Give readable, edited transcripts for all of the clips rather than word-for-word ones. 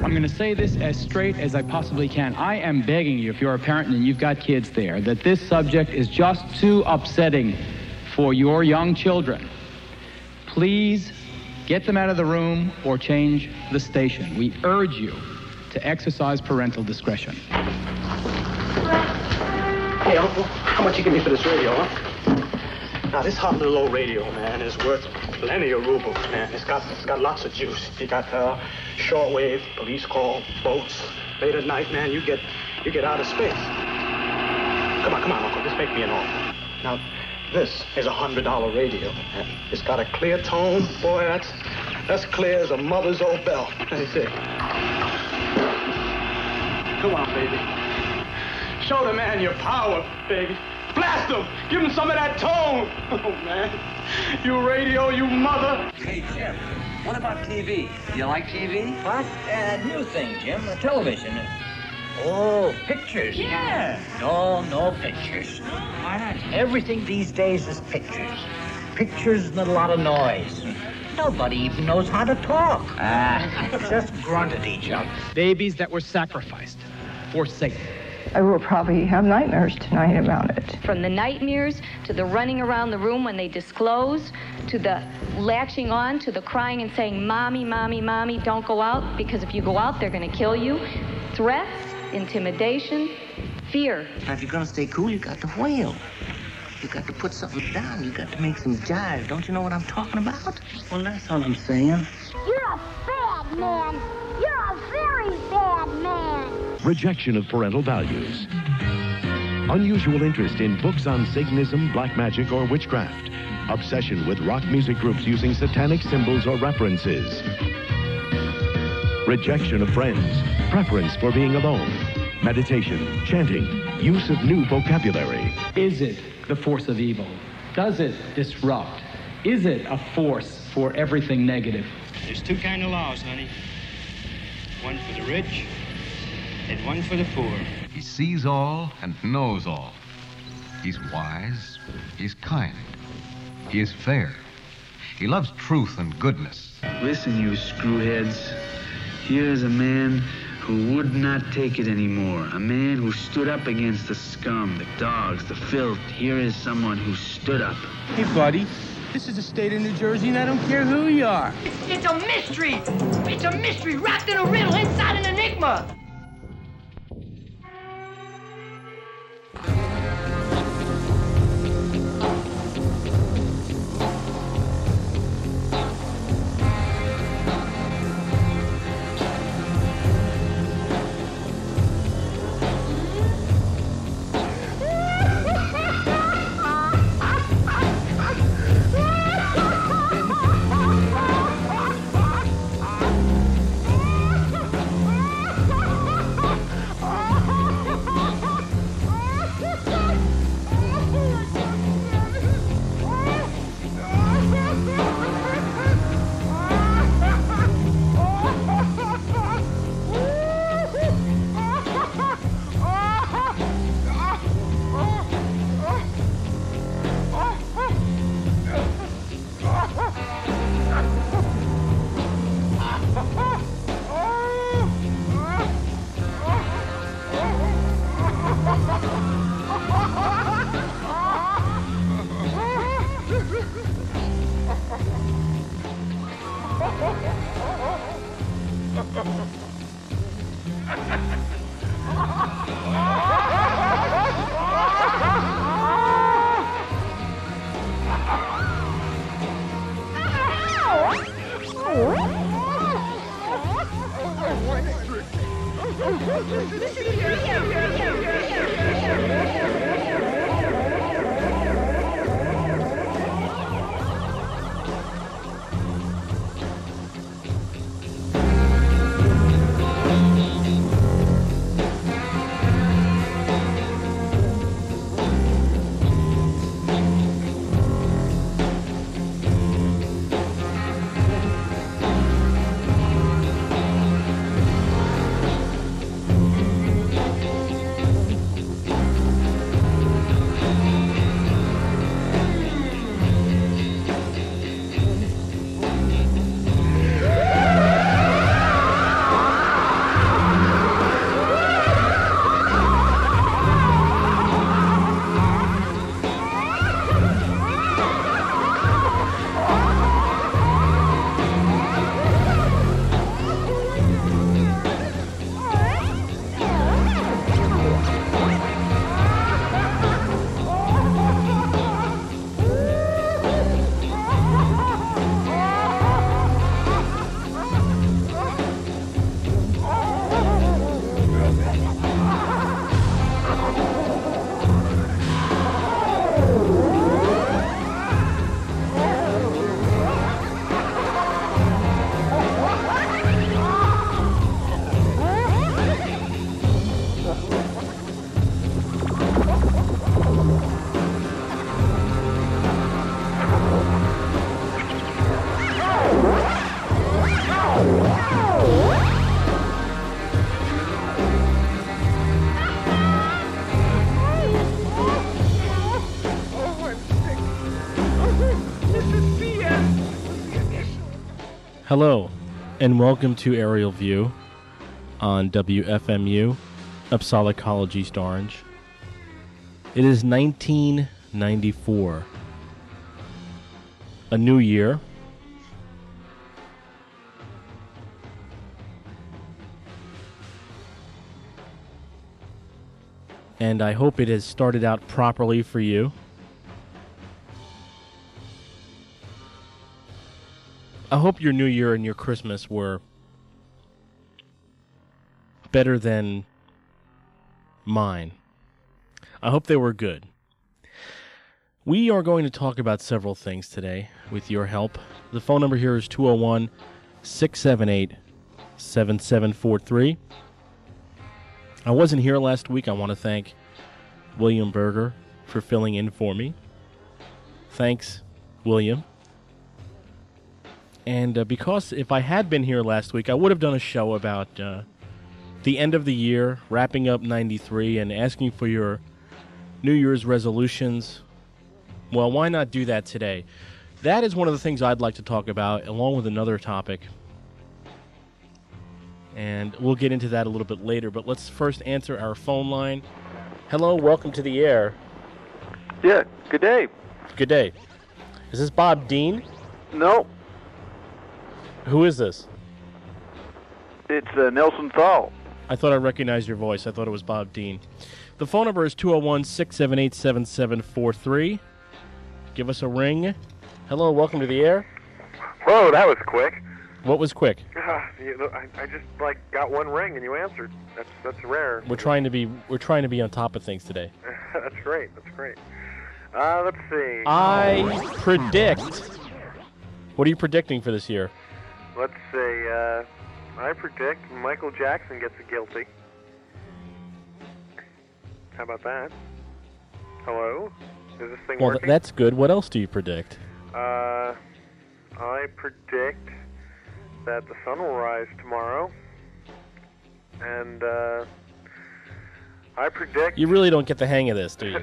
I'm going to say this as straight as I possibly can. I am begging you, if you're a parent and you've got kids there, that this subject is just too upsetting for your young children. Please get them out of the room or change the station. We urge you to exercise parental discretion. Hey, Uncle, how much you give me for this radio, huh? Now, this hot little old radio, man, is worth plenty of rubles, man. It's got lots of juice. You got shortwave, police call, boats. Late at night, man, you get out of space. Come on, Uncle, just make me an offer. Now, this is a $100 radio, man. It's got a clear tone. Boy, that's clear as a mother's old bell. Let me see. Come on, baby. Show the man your power, baby. Blast him! Give him some of that tone! Oh, man. You radio, you mother! Hey, Jim, what about TV? Do you like TV? What? New thing, Jim. Television. Oh, pictures. Yeah. No pictures. Why not? Everything these days is pictures. Pictures and a lot of noise. Nobody even knows how to talk. Just grunt at each other. Babies that were sacrificed for Satan. I will probably have nightmares tonight about it. From the nightmares to the running around the room when they disclose, to the latching on, to the crying and saying, Mommy, Mommy, Mommy, don't go out, because if you go out, they're going to kill you. Threats, intimidation, fear. Now, if you're going to stay cool, you got to wail. You got to put something down. You got to make some jive. Don't you know what I'm talking about? Well, that's all I'm saying. You're a bad man. You're a very bad man. Rejection of parental values. Unusual interest in books on Satanism, black magic, or witchcraft. Obsession with rock music groups using satanic symbols or references. Rejection of friends. Preference for being alone. Meditation, chanting, use of new vocabulary. Is it the force of evil? Does it disrupt? Is it a force for everything negative? There's two kind of laws, honey. One for the rich and one for the poor. He sees all and knows all. He's wise. He's kind. He is fair. He loves truth and goodness. Listen, you screwheads. Here is a man who would not take it anymore. A man who stood up against the scum, the dogs, the filth. Here is someone who stood up. Hey, buddy. This is the state of New Jersey, and I don't care who you are. It's a mystery. It's a mystery wrapped in a riddle inside an enigma. Hello, and welcome to Aerial View on WFMU, Uppsala College, East Orange. It is 1994. A new year. And I hope it has started out properly for you. I hope your New Year and your Christmas were better than mine. I hope they were good. We are going to talk about several things today with your help. The phone number here is 201-678-7743. I wasn't here last week. I want to thank William Berger for filling in for me. Thanks, William. And because if I had been here last week, I would have done a show about the end of the year, wrapping up 93, and asking for your New Year's resolutions. Well, why not do that today? That is one of the things I'd like to talk about, along with another topic. And we'll get into that a little bit later, but let's first answer our phone line. Hello, welcome to the air. Yeah, good day. Good day. Is this Bob Dean? No. Who is this? It's Nelson Thal. I thought I recognized your voice. I thought it was Bob Dean. The phone number is 201-678-7743. Give us a ring. Hello, welcome to the air. Whoa, that was quick. What was quick? I just got one ring and you answered. That's rare. We're trying to be on top of things today. That's great. Let's see. I predict. What are you predicting for this year? Let's say I predict Michael Jackson gets a guilty. How about that? Hello? Is this thing working? That's good. What else do you predict? I predict that the sun will rise tomorrow, and I predict... You really don't get the hang of this, do you?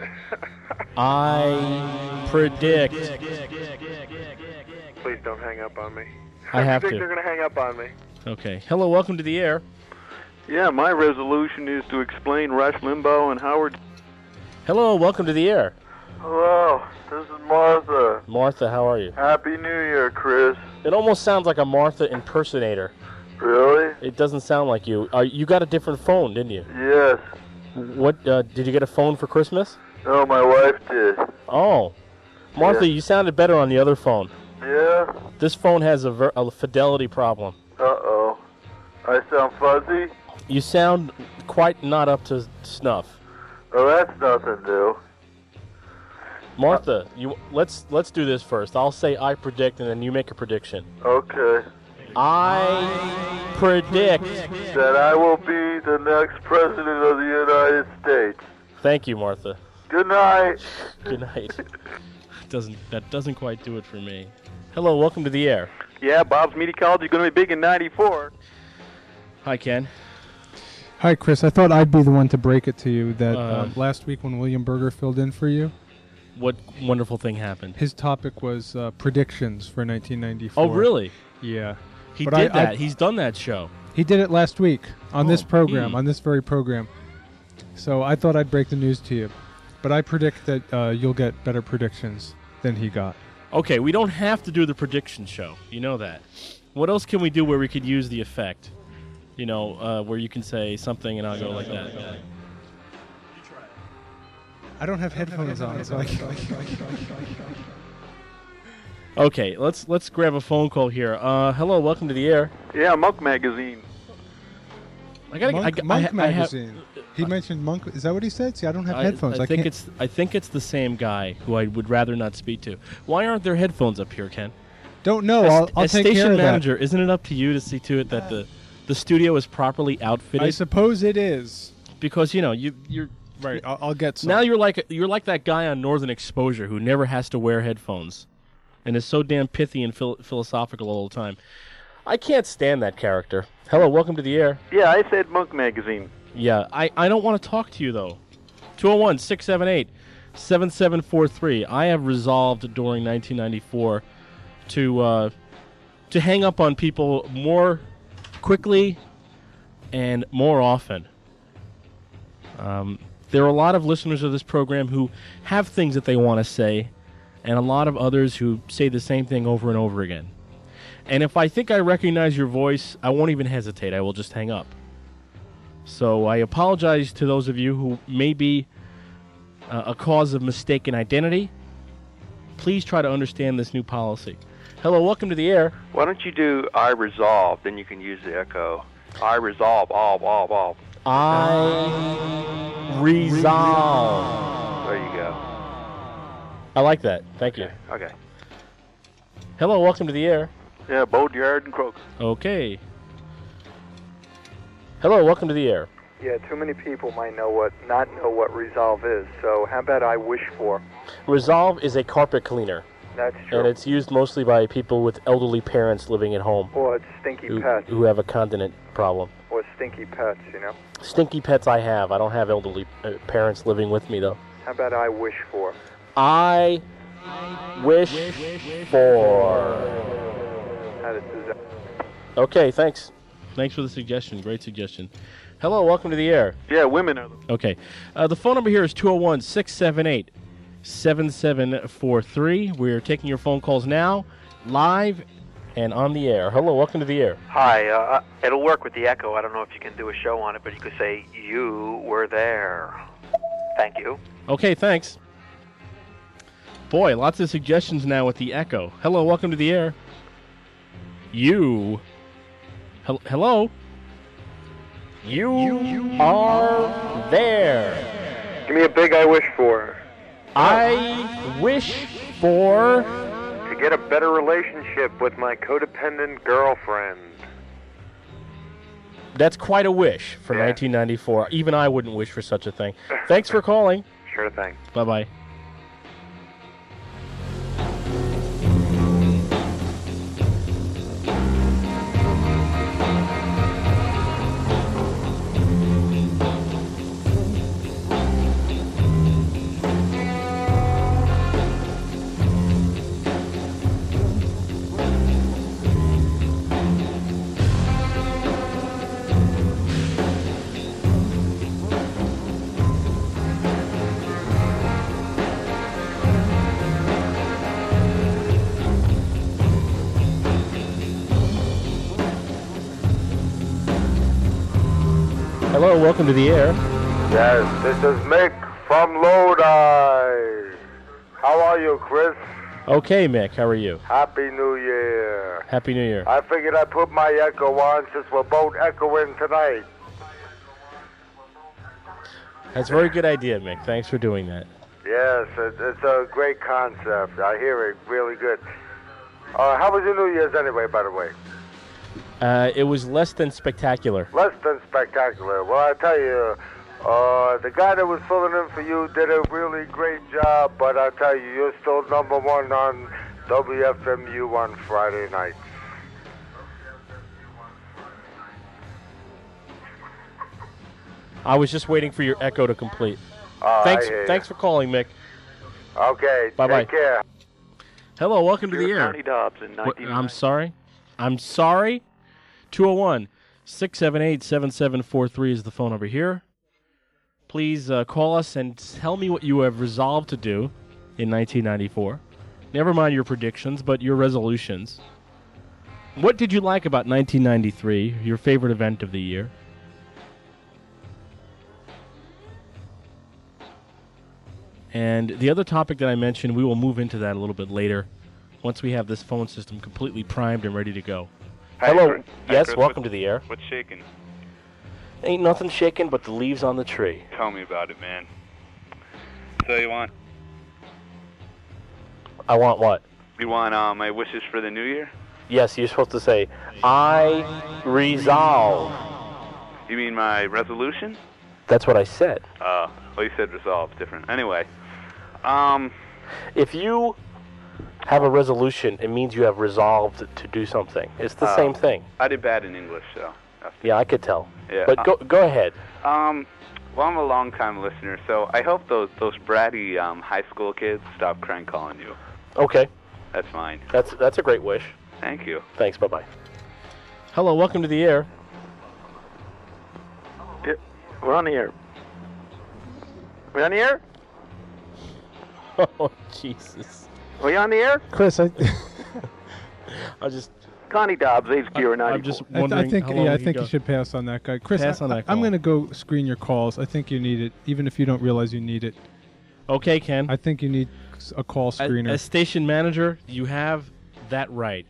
I predict... Please don't hang up on me. I have think to. They're going to hang up on me. Okay. Hello, welcome to the air. Yeah, my resolution is to explain Rush Limbaugh and Howard... Hello, welcome to the air. Hello, this is Martha. Martha, how are you? Happy New Year, Chris. It almost sounds like a Martha impersonator. Really? It doesn't sound like you. You got a different phone, didn't you? Yes. What, did you get a phone for Christmas? No, my wife did. Oh. Martha, you sounded better on the other phone. Yeah? This phone has a fidelity problem. Uh-oh. I sound fuzzy? You sound quite not up to snuff. Oh, that's nothing new. Martha, let's do this first. I'll say I predict, and then you make a prediction. Okay. I predict that I will be the next president of the United States. Thank you, Martha. Good night. Good night. That doesn't quite do it for me. Hello, welcome to the air. Yeah, Bob's Media College is going to be big in 94. Hi, Ken. Hi, Chris. I thought I'd be the one to break it to you that last week when William Berger filled in for you. What wonderful thing happened? His topic was predictions for 1994. Oh, really? Yeah. He did that. He's done that show. He did it last week on this program, on this very program. So I thought I'd break the news to you. But I predict that you'll get better predictions than he got. Okay, we don't have to do the prediction show. You know that. What else can we do where we could use the effect? You know, where you can say something and I'll go like that. I don't have headphones on, so I can't. Okay, let's grab a phone call here. Hello, welcome to the air. Yeah, Monk Magazine. Monk Magazine. He mentioned Monk. Is that what he said? See, I don't have headphones. I think it's the same guy who I would rather not speak to. Why aren't there headphones up here, Ken? Don't know. I'll take care of that. As station manager, isn't it up to you to see to it that the studio is properly outfitted? I suppose it is. Because you're right. I'll get some. Now you're like that guy on Northern Exposure who never has to wear headphones, and is so damn pithy and philosophical all the time. I can't stand that character. Hello, welcome to the air. Yeah, I said Monk Magazine. Yeah, I don't want to talk to you, though. 201-678-7743. I have resolved during 1994 to hang up on people more quickly and more often. There are a lot of listeners of this program who have things that they want to say, and a lot of others who say the same thing over and over again. And if I think I recognize your voice, I won't even hesitate. I will just hang up. So I apologize to those of you who may be a cause of mistaken identity. Please try to understand this new policy. Hello, welcome to the air. Why don't you do I resolve, then you can use the echo. I resolve, all. I resolve. There you go. I like that. Thank you. Okay. Hello, welcome to the air. Yeah, Bodeyard and Croak. Okay. Hello, welcome to the air. Yeah, too many people might not know what resolve is, so how about I wish for? Resolve is a carpet cleaner. That's true. And it's used mostly by people with elderly parents living at home. Or it's stinky pets. Who have a continent problem. Or stinky pets, you know? Stinky pets I have. I don't have elderly parents living with me, though. How about I wish for? I wish for. How does that? Okay, thanks. Thanks for the suggestion. Great suggestion. Hello, welcome to the air. Yeah, women are. Okay. The phone number here is 201-678-7743. We're taking your phone calls now, live and on the air. Hello, welcome to the air. Hi, it'll work with the echo. I don't know if you can do a show on it, but you could say, you were there. Thank you. Okay, thanks. Boy, lots of suggestions now with the echo. Hello, welcome to the air. You. Hello? You are there. Give me a big I wish for. I wish for... to get a better relationship with my codependent girlfriend. That's quite a wish for 1994. Even I wouldn't wish for such a thing. Thanks for calling. Sure thing. Bye-bye. Hello, welcome to the air. Yes, this is Mick from Lodi. How are you, Chris? Okay, Mick, how are you? Happy New Year. Happy New Year. I figured I'd put my echo on since we're both echoing tonight. That's a very good idea, Mick. Thanks for doing that. Yes, it's a great concept. I hear it really good. How was your New Year's anyway, by the way? It was less than spectacular. Less than spectacular. Well, I tell you, the guy that was filling in for you did a really great job, but I tell you, you're still number one on WFMU on Friday nights. I was just waiting for your echo to complete. Thanks for calling, Mick. Okay, bye-bye. Take care. Hello, welcome to the You're air. Connie Dobbs in 1990. I'm sorry? 201-678-7743 is the phone number here. Please call us and tell me what you have resolved to do in 1994. Never mind your predictions, but your resolutions. What did you like about 1993, your favorite event of the year? And the other topic that I mentioned, we will move into that a little bit later once we have this phone system completely primed and ready to go. Hello. Yes, Chris, welcome to the air. What's shaking? Ain't nothing shaking but the leaves on the tree. Tell me about it, man. So you want? I want what? You want my wishes for the new year? Yes, you're supposed to say, I resolve. You mean my resolution? That's what I said. Well, you said resolve, different. Anyway, if you have a resolution, it means you have resolved to do something. It's the same thing. I did bad in English, so. Yeah, I could tell. Yeah. But go ahead. Well, I'm a long-time listener, so I hope those bratty high school kids stop crank calling you. Okay. That's fine. That's a great wish. Thank you. Thanks. Bye-bye. Hello, welcome to the air. Yeah, we're on the air. We on the air? Oh, Jesus. Are we on the air? Chris, I just... Connie Dobbs, HQ94. I'm just wondering I think how long I you think go. you should pass on that guy. Chris, Pass on that I'm call. going to go screen your calls. I think you need it, even if you don't realize you need it. Okay, Ken. I think you need a call screener. As station manager, you have that right.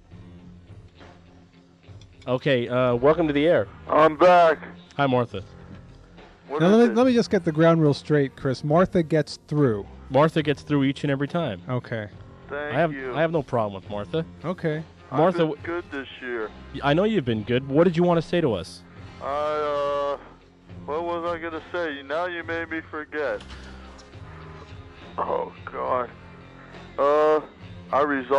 Okay, welcome to the air. I'm back. Hi, Martha. Now, let me just get the ground rule straight, Chris. Martha gets through. Martha gets through each and every time. Okay. Thank you. I have no problem with Martha. Okay. Martha, I've been good this year. I know you've been good. What did you want to say to us? What was I gonna say? Now you made me forget. Oh God. I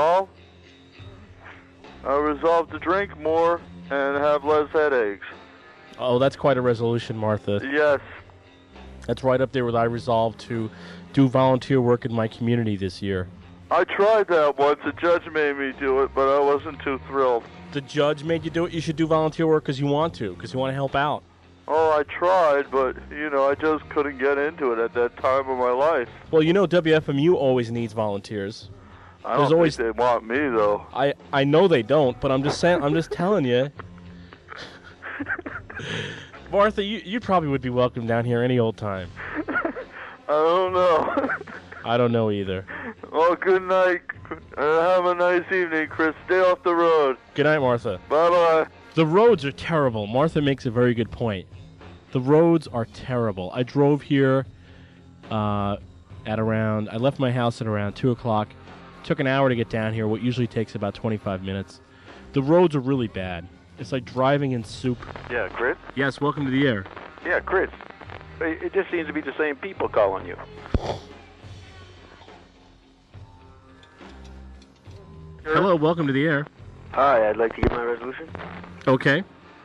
resolved to drink more and have less headaches. Oh, that's quite a resolution, Martha. Yes. That's right up there with I resolved to do volunteer work in my community this year. I tried that once. The judge made me do it, but I wasn't too thrilled. The judge made you do it? You should do volunteer work because you want to help out. Oh, I tried, but, I just couldn't get into it at that time of my life. Well, WFMU always needs volunteers. I don't think they want me, though. I know they don't, but I'm just saying. I'm just telling you. Martha, you probably would be welcome down here any old time. I don't know. I don't know either. Well, good night. Have a nice evening, Chris. Stay off the road. Good night, Martha. Bye-bye. The roads are terrible. Martha makes a very good point. The roads are terrible. I drove here I left my house at around 2 o'clock. Took an hour to get down here, what usually takes about 25 minutes. The roads are really bad. It's like driving in soup. Yeah, Chris? Yes, welcome to the air. Yeah, Chris. It just seems to be the same people calling you. Hello, welcome to the air. Hi, I'd like to give my resolution. Okay.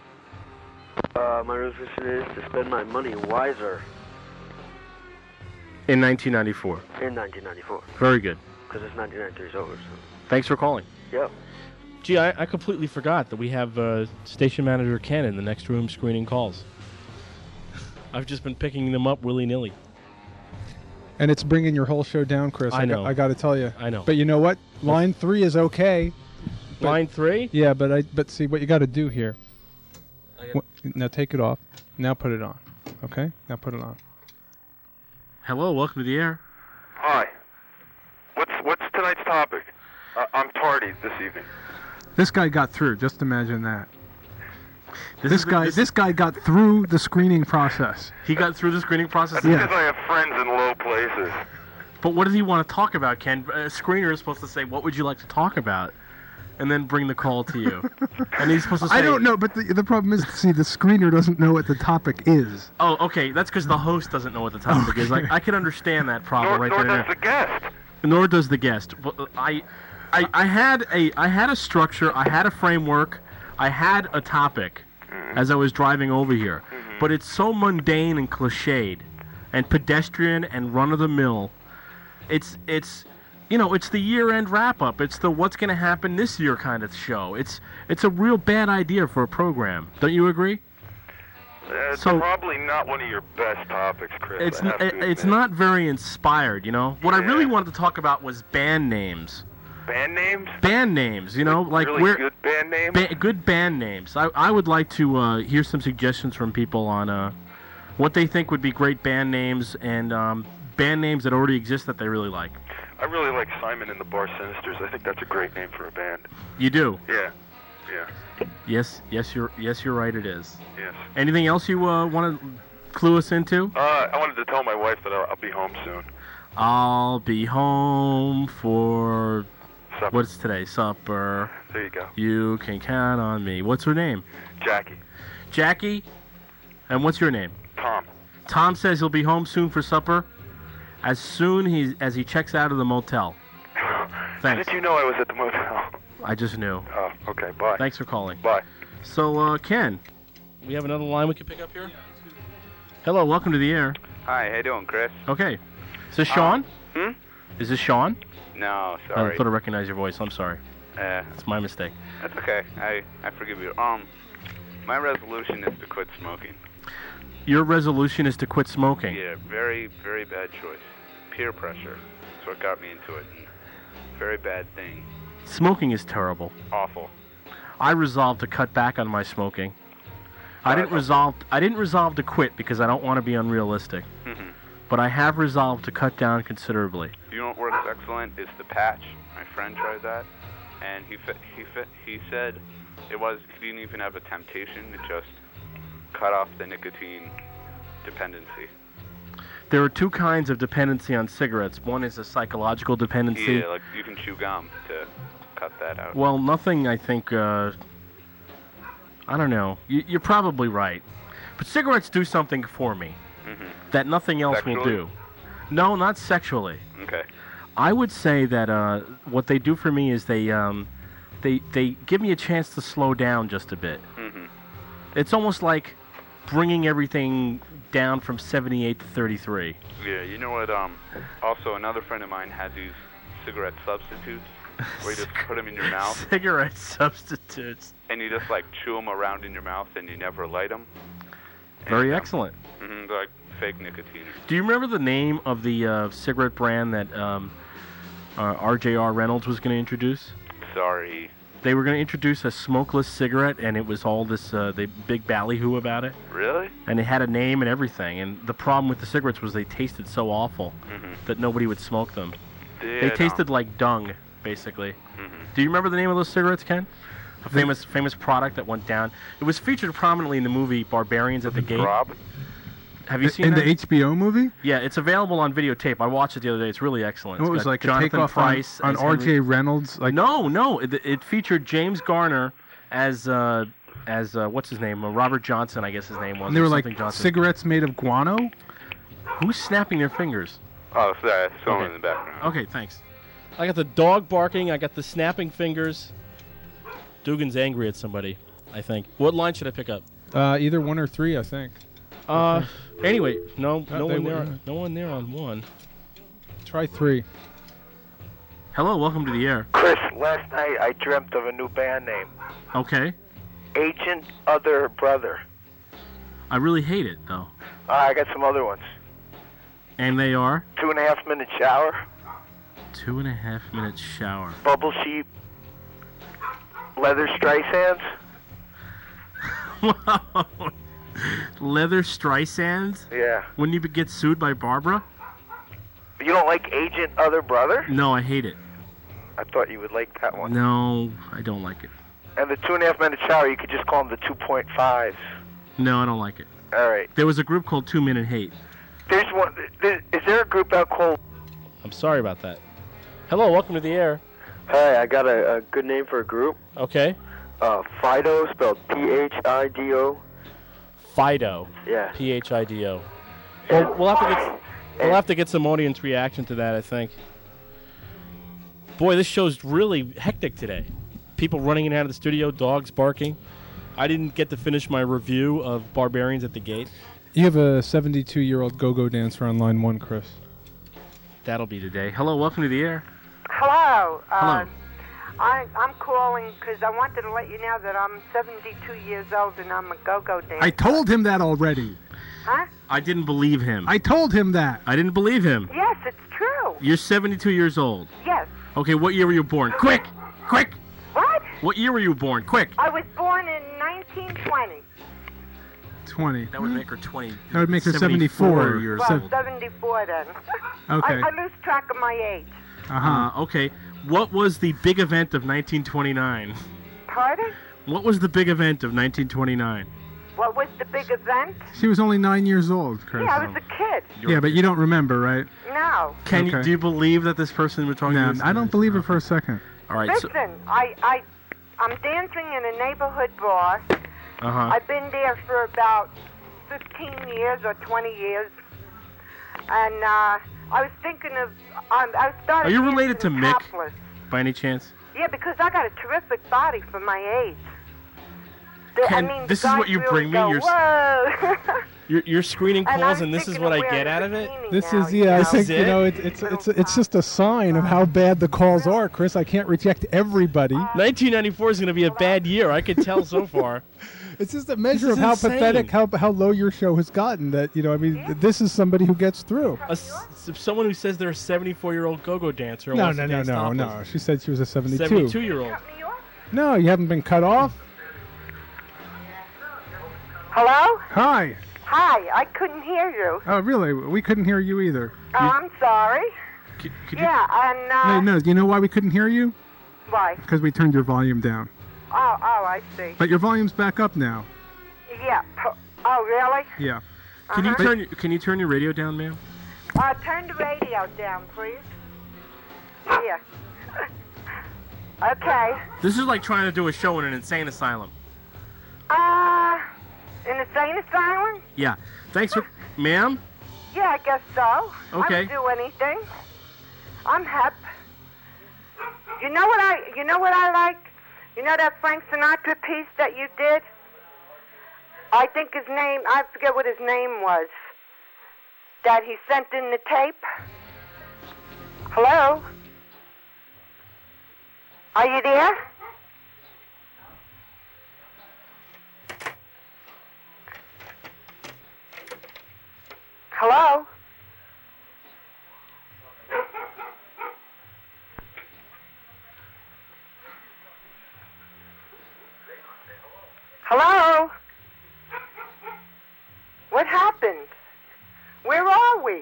My resolution is to spend my money wiser In 1994. in 1994. Very good. Because it's 1993 is over, so. Thanks for calling. Yep. Gee, I completely forgot that we have station manager Ken in the next room screening calls. I've just been picking them up willy-nilly. And it's bringing your whole show down, Chris. I know. I got to tell you. I know. But you know what? Line 3 is okay. Line 3? Yeah, but see what you got to do here. Now take it off. Now put it on. Okay? Now put it on. Hello, welcome to the air. Hi. What's tonight's topic? I'm tardy this evening. This guy got through. Just imagine that. This guy got through the screening process. He got through the screening process? That's because I have friends in low places. But what does he want to talk about, Ken? A screener is supposed to say, what would you like to talk about? And then bring the call to you. And he's supposed to say... I don't know, but the problem is, see, the screener doesn't know what the topic is. Oh, okay. That's because the host doesn't know what the topic is. I can understand that problem right there. Nor does the guest. Nor does the guest. I had a structure. I had a framework. I had a topic as I was driving over here. But it's so mundane and cliched and pedestrian and run-of-the-mill. It's the year-end wrap-up. It's the what's going to happen this year kind of show. It's a real bad idea for a program. Don't you agree? It's probably not one of your best topics, Chris. It's not very inspired, What I really wanted to talk about was band names. Band names? Band names, like really good band names? Good band names. I would like to hear some suggestions from people on what they think would be great band names and band names that already exist that they really like. I really like Simon and the Bar Sinisters. I think that's a great name for a band. You do? Yeah. Yes, you're right. It is. Yes. Anything else you want to clue us into? I wanted to tell my wife that I'll be home soon. I'll be home for supper. What's today? Supper. There you go. You can count on me. What's her name? Jackie. Jackie? And what's your name? Tom. Tom says he'll be home soon for supper as soon as he checks out of the motel. Thanks. How did you know I was at the motel? I just knew. Oh, okay. Bye. Thanks for calling. Bye. So, Ken, we have another line we can pick up here? Hello, welcome to the air. Hi, how you doing, Chris? Okay. Is this Sean? Is this Sean? No, I sorry. thought I recognized your voice. I'm sorry. It's my mistake. That's okay. I forgive you. My resolution is to quit smoking. Your resolution is to quit smoking. Yeah, very, very bad choice. Peer pressure. That's what got me into it. And very bad thing. Smoking is terrible. Awful. I resolved to cut back on my smoking. I didn't resolve to quit because I don't want to be unrealistic. Mhm. But I have resolved to cut down considerably. You know what works excellent is the patch. My friend tried that, and he said he didn't even have a temptation. It just cut off the nicotine dependency. There are two kinds of dependency on cigarettes. One is a psychological dependency. Yeah, like you can chew gum to cut that out. Well, nothing, I think, I don't know. You're probably right. But cigarettes do something for me that nothing else will Sexually? do. No, not sexually. Okay. I would say that what they do for me is they give me a chance to slow down just a bit. Mhm. It's almost like bringing everything down from 78 to 33. Yeah, you know what? Also, another friend of mine had these cigarette substitutes where you just put them in your mouth. Cigarette substitutes. And you just like chew them around in your mouth and you never light them. Very excellent. They're like fake nicotine. Do you remember the name of the cigarette brand that RJR Reynolds was going to introduce? Sorry. They were going to introduce a smokeless cigarette, and it was all this the big ballyhoo about it. Really? And it had a name and everything. And the problem with the cigarettes was they tasted so awful that nobody would smoke them. Yeah, They tasted like dung, basically. Mm-hmm. Do you remember the name of those cigarettes, Ken? A famous product that went down. It was featured prominently in the movie Barbarians at the Gate. Rob? Have you seen in that? the HBO movie? Yeah, it's available on videotape. I watched it the other day. It's really excellent. What It's was got like a Jonathan takeoff Pryce on as R.J. Henry- Reynolds? Like No. It featured James Garner as what's his name? Robert Johnson, I guess his name was. and they or were like something Johnson. cigarettes made of guano? Who's snapping their fingers? Oh, sorry. Someone in the background. Okay, thanks. I got the dog barking. I got the snapping fingers. Dugan's angry at somebody, I think. What line should I pick up? Either 1 or 3, I think. Anyway, no they one there. were- No one there on 1. Try 3. Hello, welcome to the air. Chris, last night I dreamt of a new band name. Okay. Agent Other Brother. I really hate it though. I got some other ones. And they are 2.5 minute shower. 2.5 minute shower. Bubble sheep. Leather Strysands. Leather Strysands? Yeah. Wouldn't you get sued by Barbara? You don't like Agent Other Brother? No, I hate it. I thought you would like that one. No, I don't like it. And the 2.5 minute shower, you could just call them the 2.5s. No, I don't like it. All right. There was a group called 2 Minute Hate. There's one. Is there a group out called? I'm sorry about that. Hello, welcome to the air. Hi, I got a good name for a group. Okay. Fido, spelled Phido. Fido. Yeah. Phido. Well, we'll have to get some audience reaction to that, I think. Boy, this show's really hectic today. People running in and out of the studio, dogs barking. I didn't get to finish my review of Barbarians at the Gate. You have a 72-year-old go-go dancer on line 1, Chris. That'll be today. Hello, welcome to the air. Hello. Hello. I'm calling because I wanted to let you know that I'm 72 years old and I'm a go-go dancer. I told him that already. Huh? I didn't believe him. I told him that. I didn't believe him. Yes, it's true. You're 72 years old. Yes. Okay, what year were you born? Quick! Quick! What? What year were you born? Quick! I was born in 1920. 20. That would make her 20. That would make her 74 years Well, old. 74 then. Okay. I lose track of my age. Okay. What was the big event of 1929? Pardon? What was the big event of 1929? What was the big event? She was only 9 years old, Chris. Yeah, I was a kid. Yeah, but you don't remember, right? No. Do you believe that this person we're talking No, to? I don't believe it for a second. All right. Listen, I'm dancing in a neighborhood bar. I've been there for about 15 years or 20 years. And I was thinking of... I started Are you related to dancing Mick, topless. by any chance? Yeah, because I got a terrific body for my age. Ken, the this is guys what you really bring me, go, you're whoa. You're screening And calls, I'm and this is thinking what of I get wearing out of it. This now, is I This think is it? it's just a sign of how bad the calls are, Chris. I can't reject everybody. 1994 is going to be a bad year. I can tell so far. It's just a measure This of is how insane. pathetic, how low your show has gotten. That this is somebody who gets through. Someone who says they're a 74-year-old go-go dancer. No. wants to dance topless. She said she was a 72. 72-year-old. No, you haven't been cut off. Hello? Hi. Hi, I couldn't hear you. Oh, really? We couldn't hear you either. Oh, I'm sorry. Could yeah, and No. You know why we couldn't hear you? why? Because we turned your volume down. Oh, I see. But your volume's back up now. Yeah. Oh, really? Yeah. Can you turn your radio down, ma'am? Turn the radio down, please. Yeah. Okay. This is like trying to do a show in an insane asylum. In the insane asylum? Yeah. Thanks for, ma'am. Yeah, I guess so. Okay. I don't do anything. I'm hep. You know what I like? You know that Frank Sinatra piece that you did? I think his name, I forget what his name was, that he sent in the tape. Hello? Are you there? Hello? Hello? What happened? Where are we?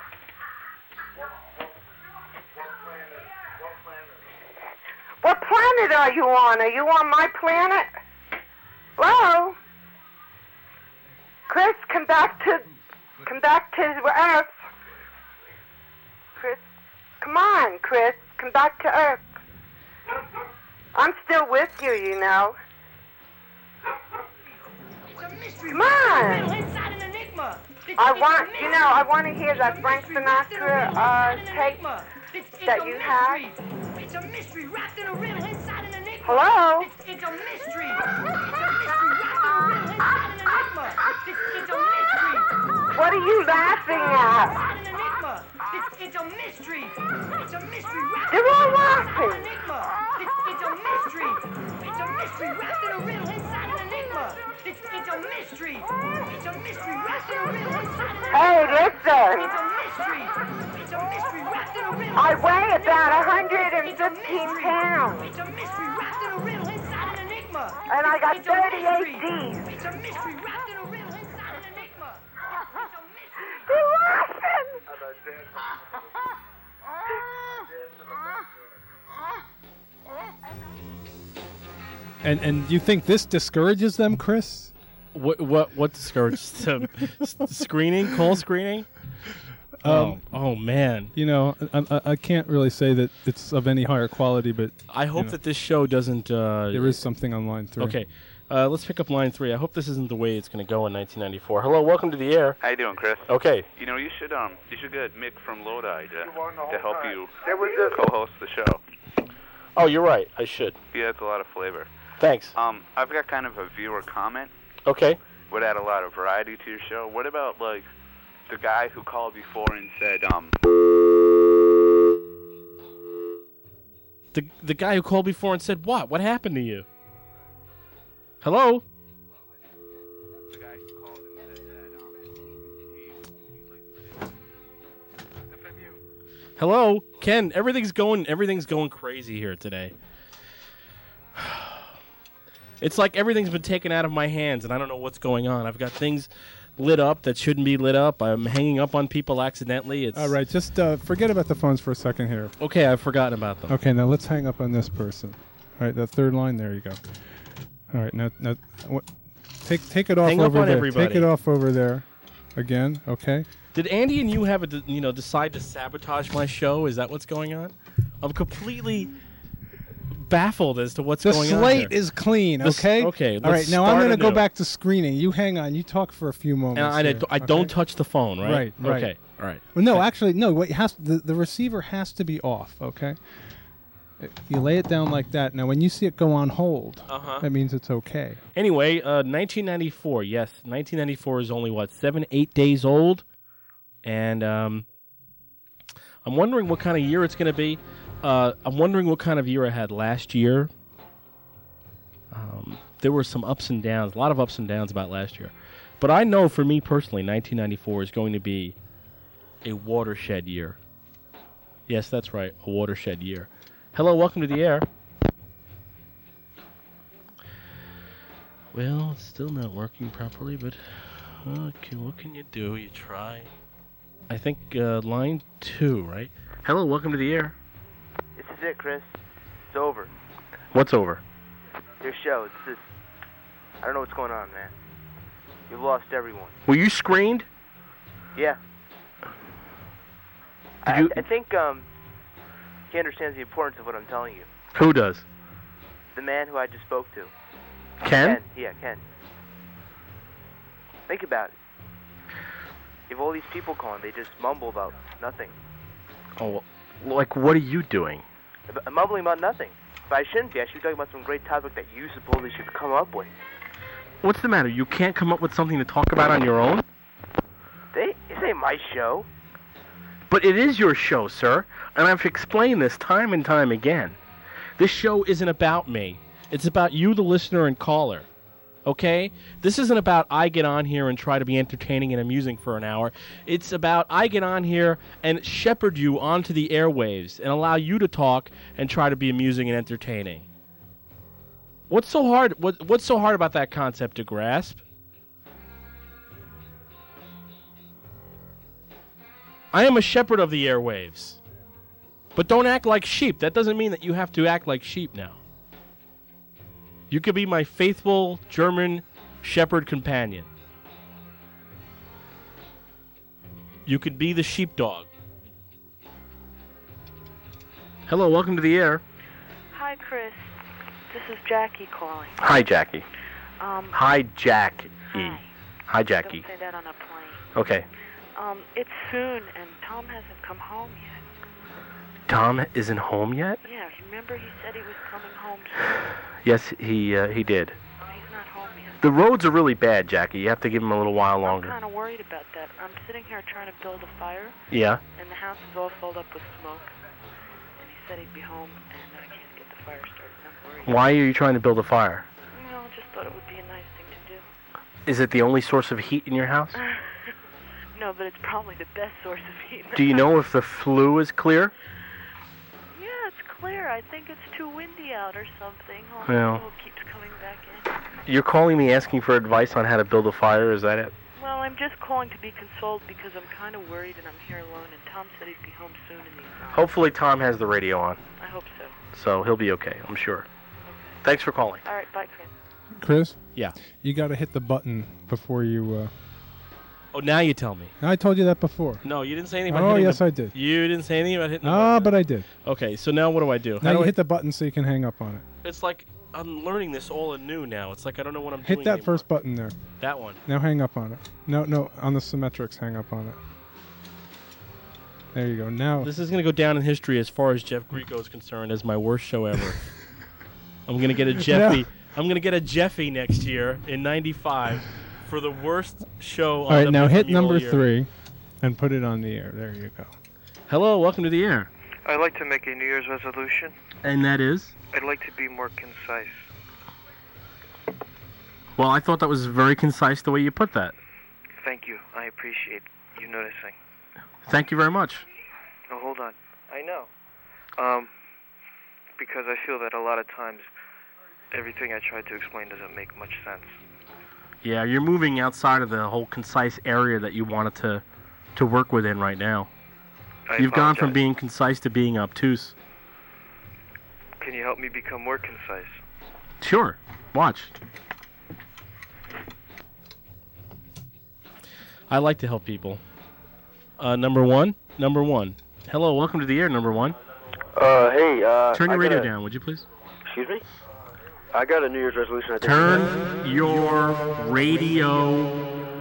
What planet are you on? Are you on my planet? Hello? Chris, come back to Earth. Chris, come on, Chris, come back to Earth. I'm still with you, you know. Come on. I want to hear that Frank Sinatra tape that you had. It's a mystery wrapped in a riddle inside an enigma. Hello? It's a mystery. It's a mystery wrapped in a riddle inside an enigma. It's a mystery. What are you laughing at? Inside an enigma. It's a mystery. It's a mystery wrapped They're all laughing. in an enigma. It's a mystery. It's a mystery wrapped in a riddle inside an enigma. It's a mystery. It's a mystery wrapped in a riddle inside an enigma. Hey, listen. It's a mystery. It's a mystery wrapped in a riddle. I weigh about 115 pounds. It's a mystery wrapped in a riddle inside an enigma. And I got It's a 38 mystery. D's. It's a mystery wrapped in a riddle inside an enigma. It's a mystery. They're laughing. And you think this discourages them, Chris? What discourages them? Screening, call screening. Oh man! You know, I can't really say that it's of any higher quality, but I hope that this show doesn't. There is something on line 3. Okay, let's pick up line 3. I hope this isn't the way it's going to go in 1994. Hello, welcome to the air. How you doing, Chris? Okay. You know, you should get Mick from Lodi to help you There was this. co-host the show. Oh, you're right. I should. Yeah, it's a lot of flavor. Thanks. I've got kind of a viewer comment. Okay. Would add a lot of variety to your show. What about like the guy who called before and said, The guy who called before and said what? What happened to you? Hello? The guy who called and said that Hello? Ken, everything's going crazy here today. It's like everything's been taken out of my hands and I don't know what's going on. I've got things lit up that shouldn't be lit up. I'm hanging up on people accidentally. It's All right, just forget about the phones for a second here. Okay, I've forgotten about them. Okay, now let's hang up on this person. All right, that third line, there you go. All right, now take it off Hang up over on there. everybody. Take it off over there again, okay? Did Andy and you have decide to sabotage my show? Is that what's going on? I'm completely baffled as to what's The going on. slate is clean, okay? Okay. All right, let's now I'm start going to go anew. back to screening. You hang on. You talk for a few moments. And I here, don't okay? touch the phone, right? Right. Okay. All right. Well, no, actually, no. What the receiver has to be off, okay? You lay it down like that. Now, when you see it go on hold, that means it's okay. Anyway, 1994. Yes, 1994 is only, 7-8 days old? And I'm wondering what kind of year it's going to be. I'm wondering what kind of year I had last year. There were some ups and downs, a lot of ups and downs about last year. But I know for me personally, 1994 is going to be a watershed year. Yes, that's right, a watershed year. Hello, welcome to the air. Well, it's still not working properly, but okay, what can you do? You try. I think line 2, right? Hello, welcome to the air. This is it, Chris. It's over. What's over? Your show. I don't know what's going on, man. You've lost everyone. Were you screened? Yeah. I think he understands the importance of what I'm telling you. Who does? The man who I just spoke to. Ken? Yeah, Ken. Think about it. You have all these people calling. They just mumble about nothing. Oh, like what are you doing? I'm mumbling about nothing. But I shouldn't be. I should be talking about some great topic that you supposedly should come up with. What's the matter? You can't come up with something to talk about on your own? This ain't my show. But it is your show, sir. And I've explained this time and time again. This show isn't about me. It's about you, the listener and caller. Okay? This isn't about I get on here and try to be entertaining and amusing for an hour. It's about I get on here and shepherd you onto the airwaves and allow you to talk and try to be amusing and entertaining. What's so hard? What's so hard about that concept to grasp? I am a shepherd of the airwaves. But don't act like sheep. That doesn't mean that you have to act like sheep now. You could be my faithful German shepherd companion. You could be the sheepdog. Hello, welcome to the air. Hi, Chris. This is Jackie calling. Hi, Jackie. Hi, Jackie. Hi. Hi, Jackie. Don't say that on a plane. Okay. It's soon, and Tom hasn't come home yet. Tom isn't home yet? Yeah, remember he said he was coming home soon? Yes, he did. He's not home yet. The roads are really bad, Jackie. You have to give him a little while longer. I'm kind of worried about that. I'm sitting here trying to build a fire. Yeah. And the house is all filled up with smoke. And he said he'd be home, and I can't get the fire started. I'm worried. Why are you trying to build a fire? I just thought it would be a nice thing to do. Is it the only source of heat in your house? No, but it's probably the best source of heat. Do you know if the flue is clear? Yeah, it's clear. I think it's too windy out or something. Well, it keeps coming back in. You're calling me asking for advice on how to build a fire, is that it? Well, I'm just calling to be consoled because I'm kind of worried and I'm here alone, and Tom said he'd be home soon and he's not. Hopefully Tom has the radio on. I hope so. So he'll be okay, I'm sure. Okay. Thanks for calling. All right, bye, Chris. Chris? Yeah. You got to hit the button before you... Oh, now you tell me. I told you that before. No, you didn't say anything about hitting hitting I did. You didn't say anything about hitting the button. But I did. Okay, so now what do I do? Now you hit the button so you can hang up on it. It's like I'm learning this all anew now. It's like I don't know what I'm doing Hit that anymore. first button there. That one. Now hang up on it. No, on the Symmetrics, hang up on it. There you go. Now this is going to go down in history as far as Jeff Grieco is concerned as my worst show ever. I'm going to get a Jeffy. No. I'm going to get a Jeffy next year in '95 for the worst show on all right, the now hit all number year. 3 and put it on the air. There you go. Hello, welcome to the air. I'd like to make a New Year's resolution. And that is? I'd like to be more concise. Well, I thought that was very concise the way you put that. Thank you. I appreciate you noticing. Thank you very much. Oh, hold on. I know. Because I feel that a lot of times everything I try to explain doesn't make much sense. Yeah, you're moving outside of the whole concise area that you wanted to work within right now. You've gone from being concise to being obtuse. Can you help me become more concise? Sure. Watch. I like to help people. Number one. Hello, welcome to the air, number one. Hey, Turn your radio down, would you please? Excuse me? I got a New Year's resolution. I think. Turn your radio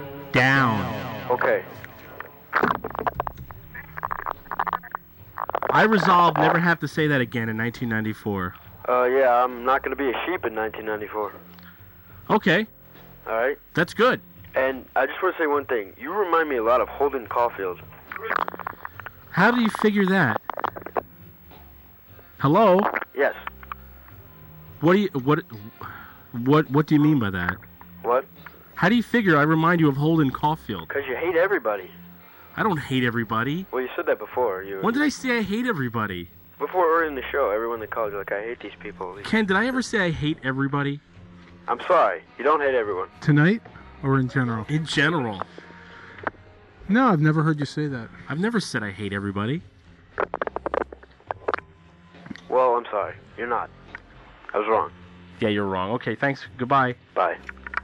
down. Okay. I resolve never have to say that again in 1994. Yeah, I'm not going to be a sheep in 1994. Okay. All right? That's good. And I just want to say one thing. You remind me a lot of Holden Caulfield. How do you figure that? Hello? Yes. What do you mean by that? What? How do you figure I remind you of Holden Caulfield? Because you hate everybody. I don't hate everybody. Well, you said that before. When did I say I hate everybody? Before early in the show, everyone that called you like, I hate these people. Ken, did I ever say I hate everybody? I'm sorry. You don't hate everyone. Tonight or in general? In general. No, I've never heard you say that. I've never said I hate everybody. Well, I'm sorry. You're not. I was wrong. Yeah, you're wrong. Okay, thanks. Goodbye. Bye.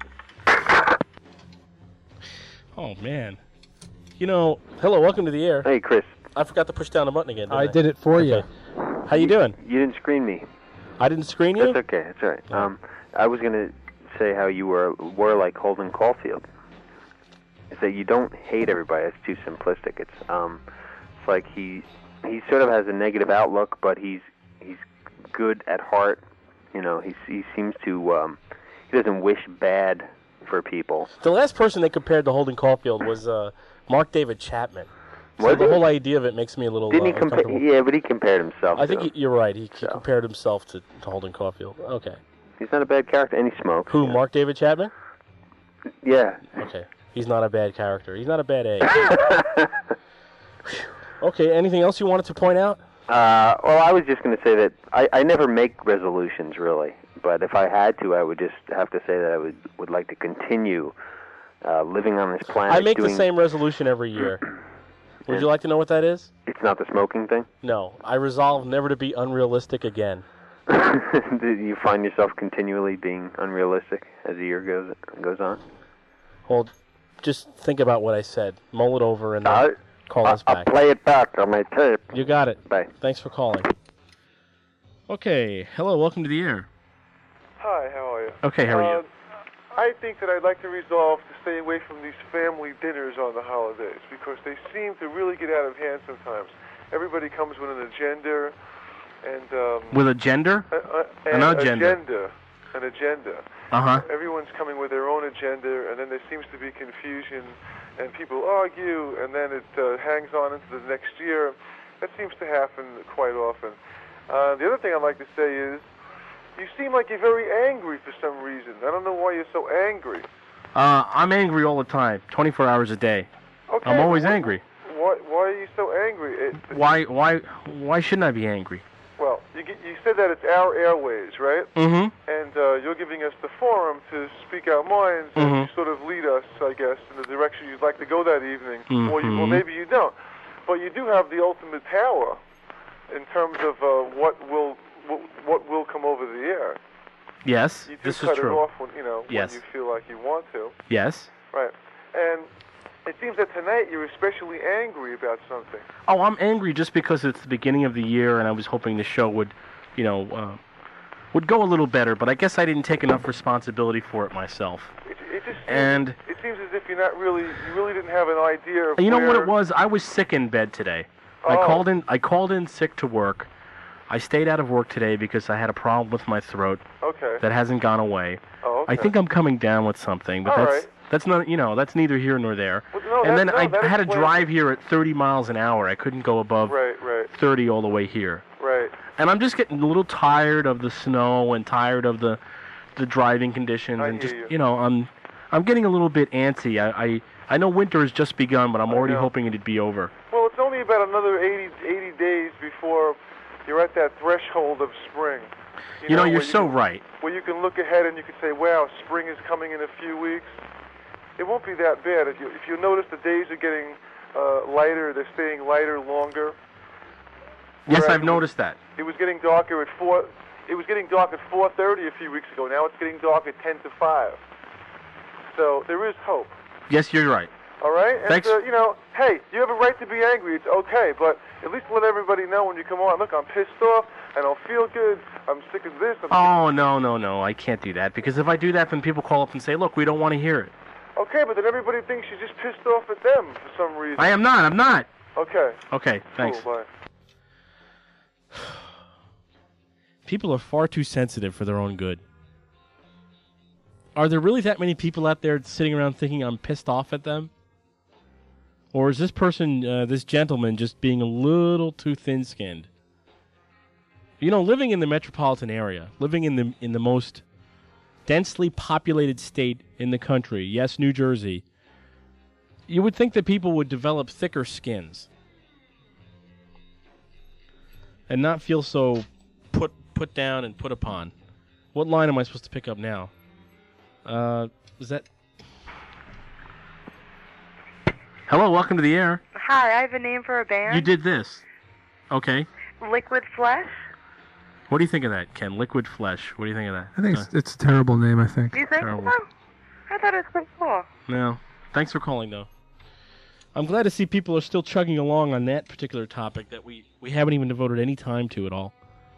Oh, man. You know, hello, welcome to the air. Hey, Chris. I forgot to push down the button again, didn't I? did it for you. How you doing? You didn't screen me. I didn't screen you? That's okay. That's all right. Oh. I was going to say how you were like Holden Caulfield. Is that you don't hate everybody. It's too simplistic. It's like he sort of has a negative outlook, but he's good at heart. You know, he seems to he doesn't wish bad for people. The last person they compared to Holden Caulfield was Mark David Chapman. So Was the he? whole idea of it makes me a little Didn't he compare? uncomfortable. Yeah, but he compared himself. I think to you're right. He compared himself to Holden Caulfield. Okay. He's not a bad character, and he smokes. Who, Mark David Chapman? Yeah. Okay. He's not a bad character. He's not a bad egg. Okay, anything else you wanted to point out? Well, I was just going to say that I never make resolutions, really. But if I had to, I would just have to say that I would like to continue living on this planet. I make the same resolution every year. Would you like to know what that is? It's not the smoking thing? No. I resolve never to be unrealistic again. Do you find yourself continually being unrealistic as the year goes on? Well, just think about what I said. Mull it over and then call us back. I'll play it back on my tape. You got it. Bye. Thanks for calling. Okay. Hello. Welcome to the air. Hi. How are you? Okay. How are you? I think that I'd like to resolve to stay away from these family dinners on the holidays because they seem to really get out of hand sometimes. Everybody comes with an agenda, and with a gender? An agenda. An agenda. Uh-huh. Everyone's coming with their own agenda, and then there seems to be confusion, and people argue, and then it hangs on into the next year. That seems to happen quite often. The other thing I'd like to say is, you seem like you're very angry for some reason. I don't know why you're so angry. I'm angry all the time, 24 hours a day. Okay, I'm always angry. Why are you so angry? Why shouldn't I be angry? Well, you said that it's our airways, right? Mm-hmm. And you're giving us the forum to speak our minds and sort of lead us, I guess, in the direction you'd like to go that evening. Or maybe you don't. But you do have the ultimate power in terms of what will come over the air. Yes, You do this cut is true. it off when, Yes. when you feel like you want to. Yes. Right. And it seems that tonight you're especially angry about something. Oh, I'm angry just because it's the beginning of the year, and I was hoping the show would, would go a little better. But I guess I didn't take enough responsibility for it myself. It just And it seems as if you really didn't have an idea of you know what where- it was? I was sick in bed today. Oh. I called in sick to work. I stayed out of work today because I had a problem with my throat. Okay. That hasn't gone away. Oh, okay. I think I'm coming down with something, but All that's right. that's not that's neither here nor there. Well, no, and that- then no, I that had to explains drive here at 30 miles an hour. I couldn't go above Right. 30 all the way here. Right. And I'm just getting a little tired of the snow and tired of the driving conditions and just hear you. I'm getting a little bit antsy. I know winter has just begun, but I'm already hoping it'd be over. Well, it's only about another 80 days before you're at that threshold of spring. You're where so right. Where you can look ahead and you can say, wow, spring is coming in a few weeks. It won't be that bad. If you notice the days are getting lighter, they're staying lighter longer. Yes, Whereas I've noticed that. It was getting darker at 4. It was getting dark at 4:30 a few weeks ago. Now it's getting dark at 10 to 5. So there is hope. Yes, you're right. All right? And, Thanks. Hey, you have a right to be angry. It's okay, but at least let everybody know when you come on. Look, I'm pissed off. I don't feel good. I'm sick of this. Oh, no. I can't do that. Because if I do that, then people call up and say, look, we don't want to hear it. Okay, but then everybody thinks you're just pissed off at them for some reason. I'm not. Okay. Okay, thanks. Cool, bye. People are far too sensitive for their own good. Are there really that many people out there sitting around thinking I'm pissed off at them? Or is this person, this gentleman, just being a little too thin-skinned? You know, living in the metropolitan area, living in the most densely populated state in the country, yes, New Jersey, you would think that people would develop thicker skins and not feel so put down and put upon. What line am I supposed to pick up now? Is that... Hello, welcome to the air. Hi, I have a name for a band. You did this. Okay. Liquid Flesh. What do you think of that, Ken? Liquid Flesh. What do you think of that? I think it's a terrible name, I think. Do you think Terrible. so? I thought it was pretty cool. No. Thanks for calling, though. I'm glad to see people are still chugging along on that particular topic that we haven't even devoted any time to at all.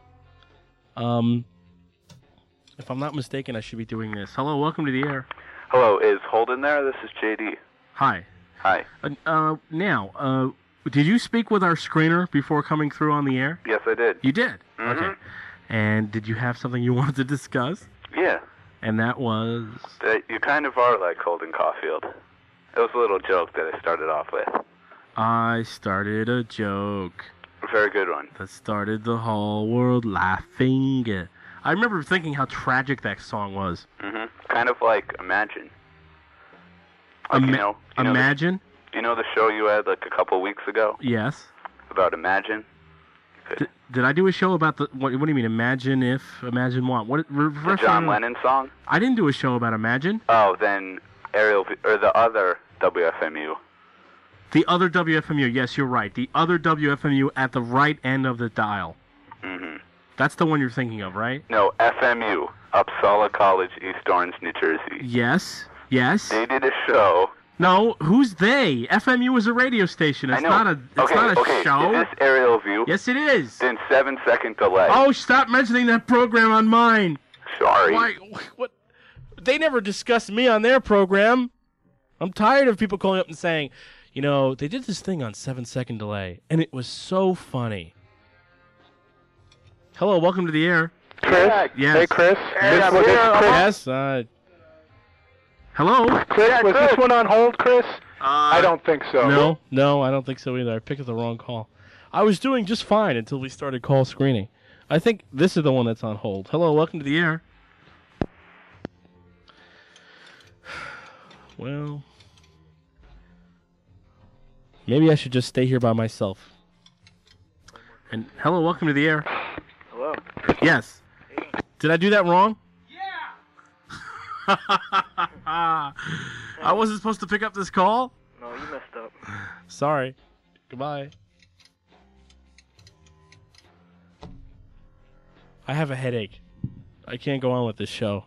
If I'm not mistaken, I should be doing this. Hello, welcome to the air. Hello, is Holden there? This is JD. Hi. Hi. Now, did you speak with our screener before coming through on the air? Yes, I did. You did? Mm-hmm. Okay. And did you have something you wanted to discuss? Yeah. And that was? You kind of are like Holden Caulfield. It was a little joke that I started off with. I started a joke. A very good one. That started the whole world laughing. I remember thinking how tragic that song was. Mm-hmm. Kind of like Imagine. Like, Imagine? You know the show you had like a couple weeks ago? Yes. About Imagine? Did I do a show about what do you mean, Imagine Imagine what? The John Lennon song? I didn't do a show about Imagine. Oh, then the other WFMU. The other WFMU, yes, you're right. The other WFMU at the right end of the dial. Mm-hmm. That's the one you're thinking of, right? No, FMU, Uppsala College, East Orange, New Jersey. Yes. They did a show. No, who's they? FMU is a radio station. It's not a show. Is this Aerial View? Yes, it is. Then 7-second delay. Oh, stop mentioning that program on mine. Sorry. Why? What? They never discussed me on their program. I'm tired of people calling up and saying, you know, they did this thing on 7-second delay, and it was so funny. Hello, welcome to the air. Chris? Yes. Hey, Chris? Yes. Hello? Chris, was this one on hold, Chris? I don't think so. No, I don't think so either. I picked up the wrong call. I was doing just fine until we started call screening. I think this is the one that's on hold. Hello, welcome to the air. Well, maybe I should just stay here by myself. And hello, welcome to the air. Hello. Yes. Did I do that wrong? Yeah. I wasn't supposed to pick up this call? No, you messed up. Sorry. Goodbye. I have a headache. I can't go on with this show.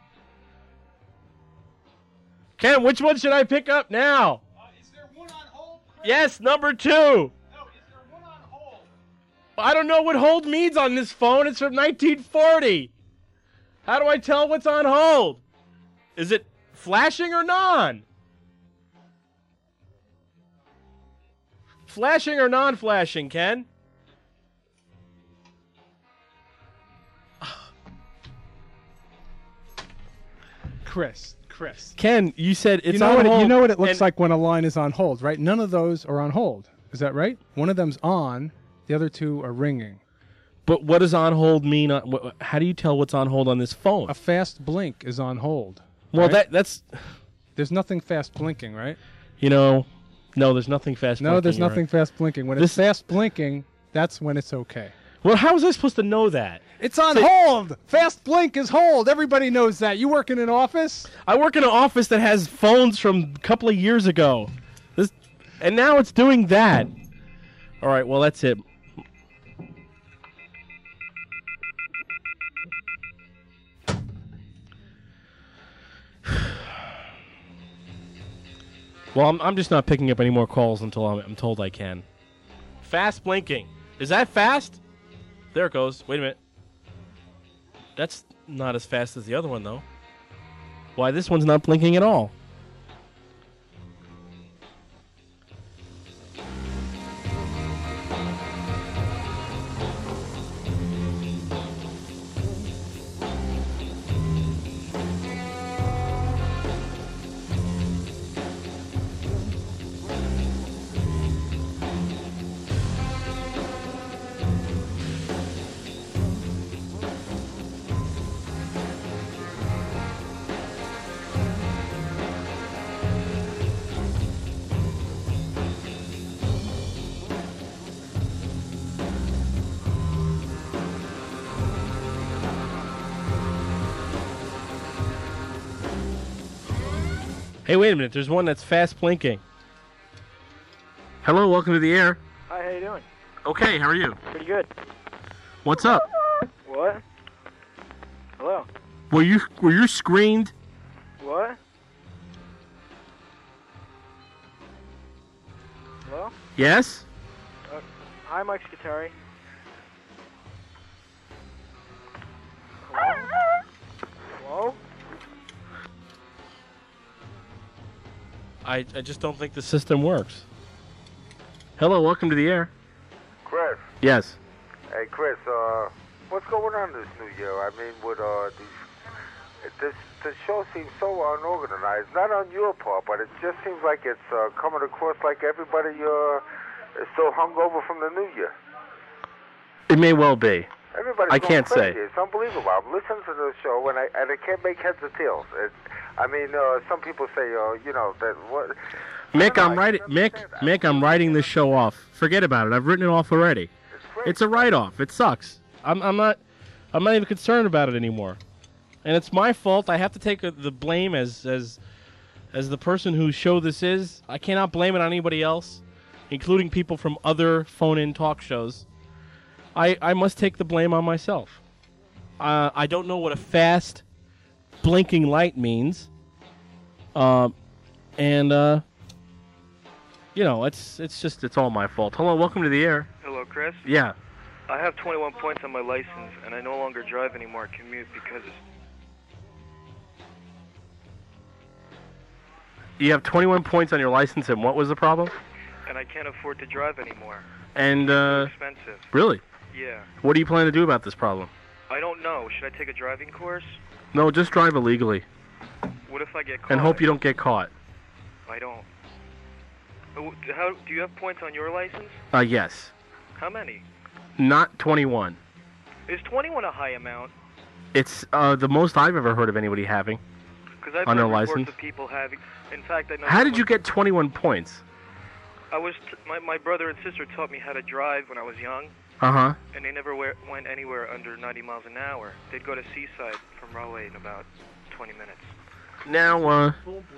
Ken, which one should I pick up now? Is there one on hold? Yes, number 2. No, is there one on hold? I don't know what hold means on this phone. It's from 1940. How do I tell what's on hold? Is it flashing or non? Flashing or non-flashing, Ken? Chris. Ken, you said it's on hold. You know what it looks like when a line is on hold, right? None of those are on hold. Is that right? One of them's on. The other two are ringing. But what does on hold mean? How do you tell what's on hold on this phone? A fast blink is on hold. Well, right? that's... There's nothing fast blinking, right? You know, no, there's nothing fast blinking. No, there's nothing fast blinking. When it's fast blinking, that's when it's okay. Well, how was I supposed to know that? It's on hold. Fast blink is hold. Everybody knows that. You work in an office? I work in an office that has phones from a couple of years ago. And now it's doing that. All right, well, that's it. Well, I'm just not picking up any more calls until I'm told I can. Fast blinking. Is that fast? There it goes. Wait a minute. That's not as fast as the other one, though. Why, this one's not blinking at all. Hey, wait a minute. There's one that's fast blinking. Hello, welcome to the air. Hi, how you doing? Okay, how are you? Pretty good. What's up? What? Hello? Were you screened? What? Hello? Yes? Hi, Mike Scutari. Hello? Hello? I just don't think the system works. Hello, welcome to the air. Chris. Yes. Hey, Chris. What's going on this new year? I mean, with the show seems so unorganized. Not on your part, but it just seems like it's coming across like everybody is so hungover from the new year. It may well be. Everybody's I going can't crazy. say. It's unbelievable. I'm listening to the show and I can't make heads or tails. Some people say, that what. Mick, I'm writing this show off. Forget about it. I've written it off already. It's a write-off. It sucks. I'm not even concerned about it anymore. And it's my fault. I have to take the blame as the person whose show this is. I cannot blame it on anybody else, including people from other phone-in talk shows. I must take the blame on myself. I don't know what a fast blinking light means. It's all my fault. Hello, welcome to the air. Hello, Chris. Yeah. I have 21 points on my license, and I no longer drive anymore. I commute because You have 21 points on your license, and what was the problem? and I can't afford to drive anymore. And, It's too expensive. Really? Yeah. What do you plan to do about this problem? I don't know. Should I take a driving course? No, just drive illegally. What if I get caught? And hope you don't get caught. I don't. How do you have points on your license? Yes. How many? Not 21. Is 21 a high amount? It's the most I've ever heard of anybody having Because I've on heard their reports license. of people having. In fact, I know. How did you get 21 points? I was. My brother and sister taught me how to drive when I was young. Uh-huh. And they never went anywhere under 90 miles an hour. They'd go to Seaside from Raleigh in about 20 minutes. Now,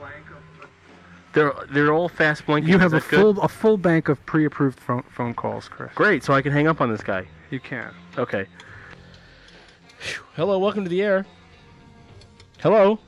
they're all fast blinking. You have Is a that good? full bank of pre-approved phone calls, Chris. Great, so I can hang up on this guy. You can. Okay. Phew. Hello, welcome to the air. Hello.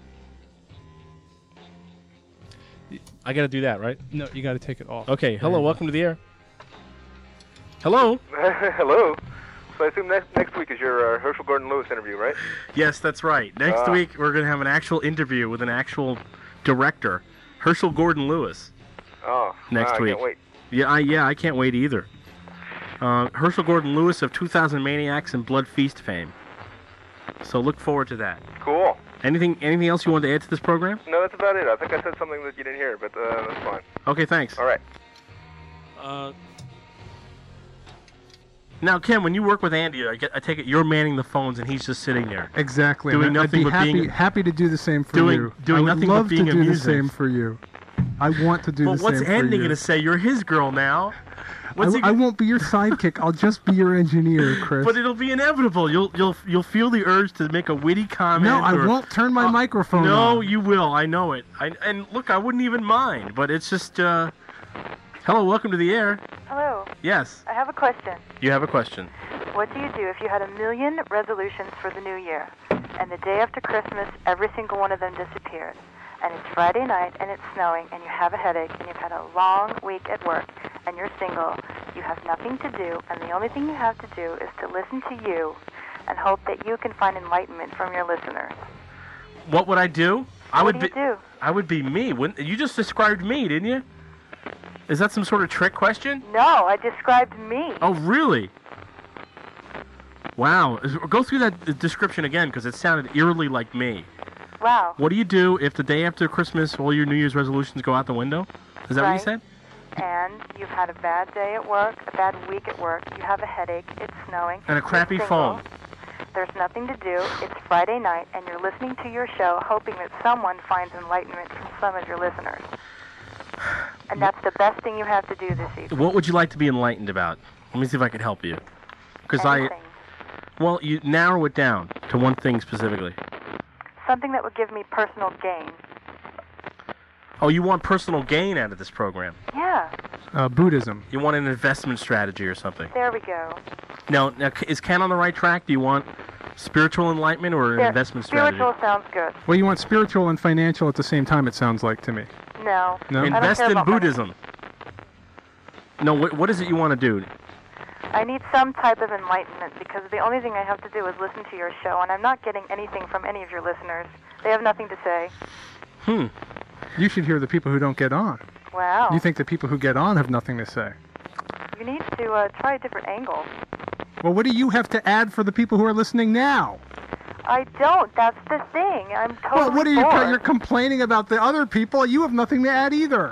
I got to do that, right? No, you got to take it off. Okay. Hello, welcome to the air. Hello. Hello. So I assume next week is your Herschel Gordon Lewis interview, right? Yes, that's right. Next week we're going to have an actual interview with an actual director, Herschel Gordon Lewis. Oh. Next I week. can't wait. Yeah, I can't wait either. Herschel Gordon Lewis of 2000 Maniacs and Blood Feast fame. So look forward to that. Cool. Anything else you want to add to this program? No, that's about it. I think I said something that you didn't hear, but that's fine. Okay, thanks. All right. Now, Ken, when you work with Andy, I take it you're manning the phones and he's just sitting there. Exactly. Doing And nothing I'd but be being happy to do the same for you. Doing I would nothing but love being to do amusing. the same for you. I want to do Well, the same what's for Andy you. going to say? You're his girl now. What's he I won't be your sidekick. I'll just be your engineer, Chris. But it'll be inevitable. You'll feel the urge to make a witty comment. No, I won't turn my microphone No, on. you will. I know it. And look, I wouldn't even mind. But it's just. Hello, welcome to the air. Hello. Yes. I have a question. You have a question. What do you do if you had 1,000,000 resolutions for the new year, and the day after Christmas, every single one of them disappeared, and it's Friday night, and it's snowing, and you have a headache, and you've had a long week at work, and you're single, you have nothing to do, and the only thing you have to do is to listen to you and hope that you can find enlightenment from your listeners. What would I do? What do you do? I would be me. You just described me, didn't you? Is that some sort of trick question? No, I described me. Oh, really? Wow. Go through that description again, because it sounded eerily like me. Wow. What do you do if the day after Christmas all your New Year's resolutions go out the window? Is that what you Right. said? And you've had a bad day at work, a bad week at work, you have a headache, it's snowing. And a crappy you're single, phone. There's nothing to do, it's Friday night, and you're listening to your show hoping that someone finds enlightenment from some of your listeners. And that's the best thing you have to do this evening. What would you like to be enlightened about? Let me see if I can help you. Because Anything. Well, you narrow it down to one thing specifically. Something that would give me personal gain. Oh, you want personal gain out of this program? Yeah. Buddhism. You want an investment strategy or something? There we go. Now, is Ken on the right track? Do you want spiritual enlightenment or an investment strategy? Spiritual sounds good. Well, you want spiritual and financial at the same time, it sounds like to me. No. No? Invest in Buddhism. No, what is it you want to do? I need some type of enlightenment because the only thing I have to do is listen to your show, and I'm not getting anything from any of your listeners. They have nothing to say. You should hear the people who don't get on. Wow. You think the people who get on have nothing to say. You need to try a different angle. Well, what do you have to add for the people who are listening now? I don't. That's the thing. I'm totally Well, what are you? bored. You're complaining about the other people. You have nothing to add either.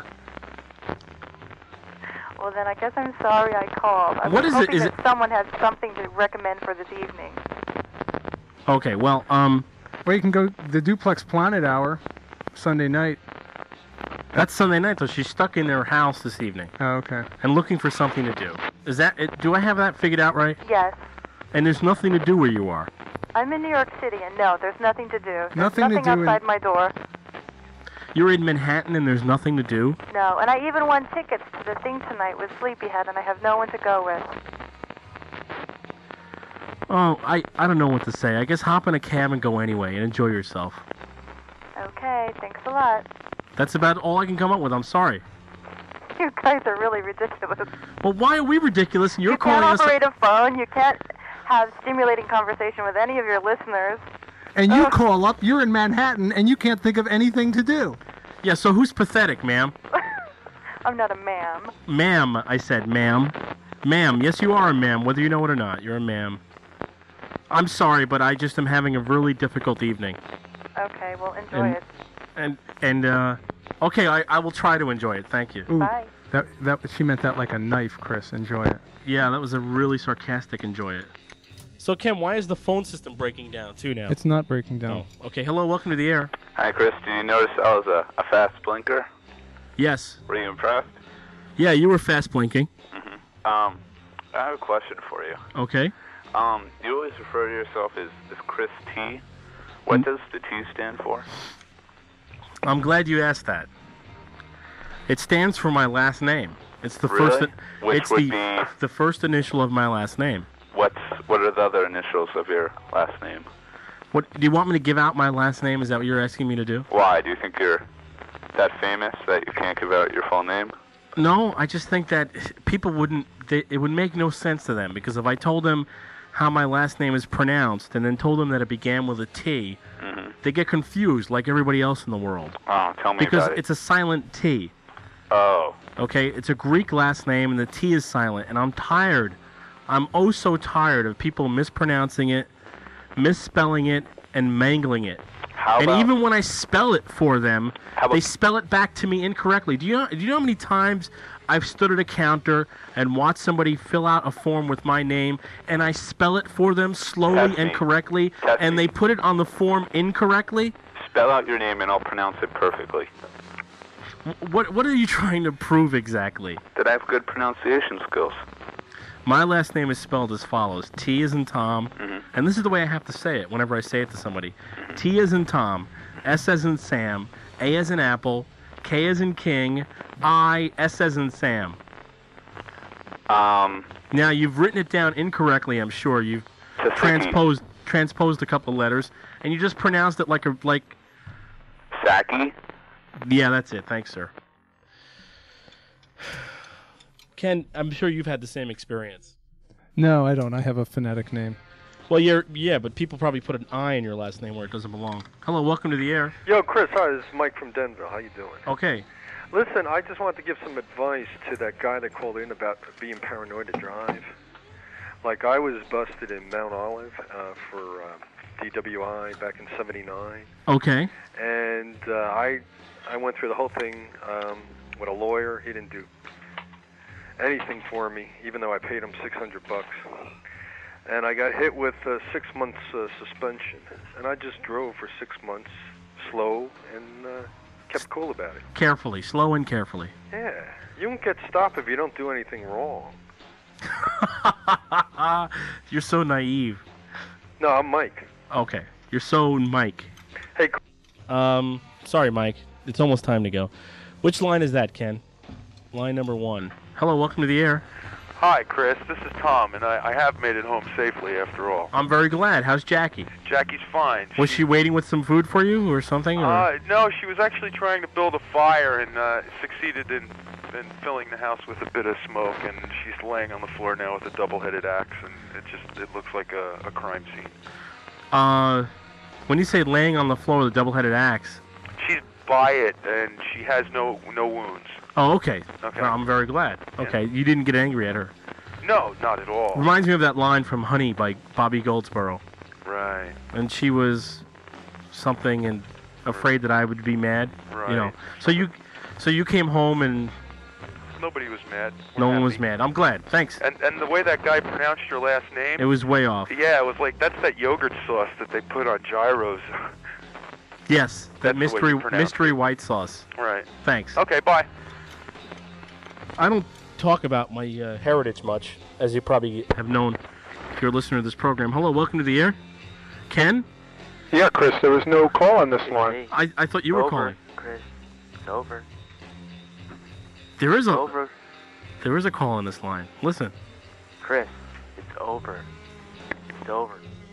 Well, then I guess I'm sorry I called. I'm What is it? hoping Is that someone has something to recommend for this evening. Okay, well, Well, you can go the Duplex Planet Hour, Sunday night. That's Sunday night, though. She's stuck in their house this evening. Oh, okay. And looking for something to do. Is that it? Do I have that figured out right? Yes. And there's nothing to do where you are. I'm in New York City, and no, there's nothing to do. There's Nothing to do in- outside my door. You're in Manhattan and there's nothing to do? No, and I even won tickets to the thing tonight with Sleepyhead, and I have no one to go with. Oh, I don't know what to say. I guess hop in a cab and go anyway and enjoy yourself. Okay, thanks a lot. That's about all I can come up with. I'm sorry. You guys are really ridiculous. Well, why are we ridiculous and you're You calling can't us... operate a phone. You can't have stimulating conversation with any of your listeners. And you call up, you're in Manhattan, and you can't think of anything to do. Yeah, so who's pathetic, ma'am? I'm not a ma'am. Ma'am, I said, ma'am. Ma'am, yes, you are a ma'am, whether you know it or not. You're a ma'am. I'm sorry, but I just am having a really difficult evening. Okay, well, enjoy it. Okay, I will try to enjoy it. Thank you. Ooh, Bye. That she meant that like a knife, Chris. Enjoy it. Yeah, that was a really sarcastic enjoy it. So, Ken, why is the phone system breaking down, too, now? It's not breaking down. Oh, okay. Hello, welcome to the air. Hi, Chris. Did you notice I was a fast blinker? Yes. Were you impressed? Yeah, you were fast blinking. I have a question for you. Okay. You always refer to yourself as Chris T. What does the T stand for? I'm glad you asked that. It stands for my last name. It's the Really? first. Which it's would the first initial of my last name. What are the other initials of your last name? What do you want me to give out my last name? Is that what you're asking me to do? Why? Do you think you're that famous that you can't give out your full name? No, I just think that people wouldn't. It would make no sense to them because if I told them how my last name is pronounced and then told them that it began with a T, they get confused like everybody else in the world. Oh, tell me Because about it. it's a silent T. Oh. Okay, it's a Greek last name and the T is silent, and I'm tired. I'm oh so tired of people mispronouncing it, misspelling it, and mangling it. And even when I spell it for them, they spell it back to me incorrectly. Do you know how many times I've stood at a counter and watched somebody fill out a form with my name, and I spell it for them slowly and correctly, and they put it on the form incorrectly? Spell out your name and I'll pronounce it perfectly. What are you trying to prove exactly? That I have good pronunciation skills. My last name is spelled as follows. T as in Tom, and this is the way I have to say it whenever I say it to somebody. T as in Tom, S as in Sam, A as in Apple, K as in King, I, S as in Sam. Now, you've written it down incorrectly, I'm sure. You've transposed a couple of letters, and you just pronounced it like... Saki? Yeah, that's it. Thanks, sir. Ken, I'm sure you've had the same experience. No, I don't. I have a phonetic name. Well, but people probably put an I in your last name where it doesn't belong. Hello, welcome to the air. Yo, Chris, hi, this is Mike from Denver. How you doing? Okay. Listen, I just wanted to give some advice to that guy that called in about being paranoid to drive. Like, I was busted in Mount Olive for DWI back in '79. Okay. And I went through the whole thing with a lawyer. He didn't do anything for me, even though I paid him $600. And I got hit with 6 months suspension. And I just drove for 6 months, slow, and kept cool about it. Carefully, slow and carefully. Yeah, you won't get stopped if you don't do anything wrong. You're so naive. No, I'm Mike. Okay, you're so Mike. Hey. Sorry, Mike. it's almost time to go. Which line is that, Ken? Line number 1. Hello, welcome to the air. Hi, Chris. This is Tom, and I have made it home safely after all. I'm very glad. How's Jackie? Jackie's fine. Was she waiting with some food for you or something? Or? No, she was actually trying to build a fire and succeeded in filling the house with a bit of smoke, and she's laying on the floor now with a double-headed axe, and it looks like a crime scene. When you say laying on the floor with a double-headed axe... She's by it, and she has no wounds. Oh, okay. Okay. Well, I'm very glad. Okay, you didn't get angry at her. No, not at all. Reminds me of that line from Honey by Bobby Goldsboro. Right. And she was something and afraid that I would be mad. Right. You know. So you came home and nobody was mad. No one was mad. I'm glad. Thanks. And the way that guy pronounced your last name, it was way off. Yeah, it was like that's that yogurt sauce that they put on gyros. Yes, that mystery white sauce. Right. Thanks. Okay, bye. I don't talk about my heritage much, as you probably have known if you're a listener to this program. Hello, welcome to the air. Ken? Yeah, Chris, there was no call on this line. I thought you were calling. Chris, it's over. There is over. There is a call on this line. Listen. Chris, it's over. It's over.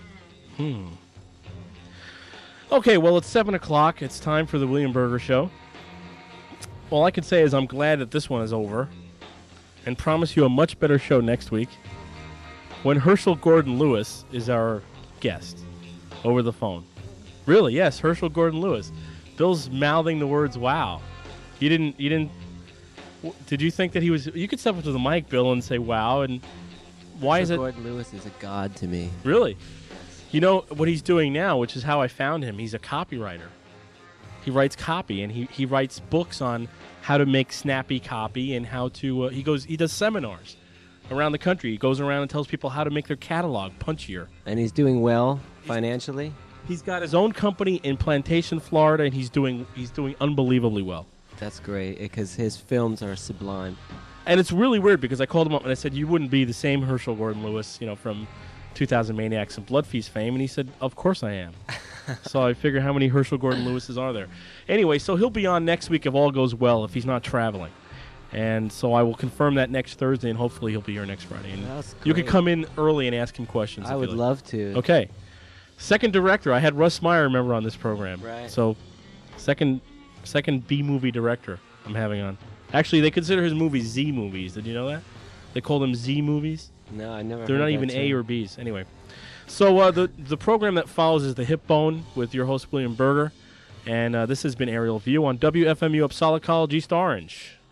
Okay, well, it's 7 o'clock. It's time for the William Berger Show. All I can say is I'm glad that this one is over and promise you a much better show next week when Herschel Gordon Lewis is our guest over the phone. Really, yes, Herschel Gordon Lewis. Bill's mouthing the words, wow. You didn't, did you think that he was, you could step up to the mic, Bill, and say, wow, and why is it? Gordon Lewis is a god to me. Really? You know what he's doing now, which is how I found him. He's a copywriter. He writes copy, and he writes books on how to make snappy copy and how to, he does seminars around the country. He goes around and tells people how to make their catalog punchier. And he's doing well financially? He's got his own company in Plantation, Florida, and he's doing unbelievably well. That's great, because his films are sublime. And it's really weird, because I called him up and I said, you wouldn't be the same Herschel Gordon Lewis, from 2000 Maniacs and Blood Feast fame, and he said, of course I am. So I figure how many Herschel Gordon Lewises are there? Anyway, so he'll be on next week if all goes well, if he's not traveling. And so I will confirm that next Thursday, and hopefully he'll be here next Friday. And you could come in early and ask him questions. I would love to. Okay. Second director, I had Russ Meyer, remember, on this program. Right. So second B-movie director I'm having on. Actually, they consider his movies Z movies. Did you know that? They call them Z movies. No, I never. They're not even A or B's. Anyway, so the program that follows is the Hip Bone with your host William Berger, and this has been Aerial View on WFMU Upsala College East Orange.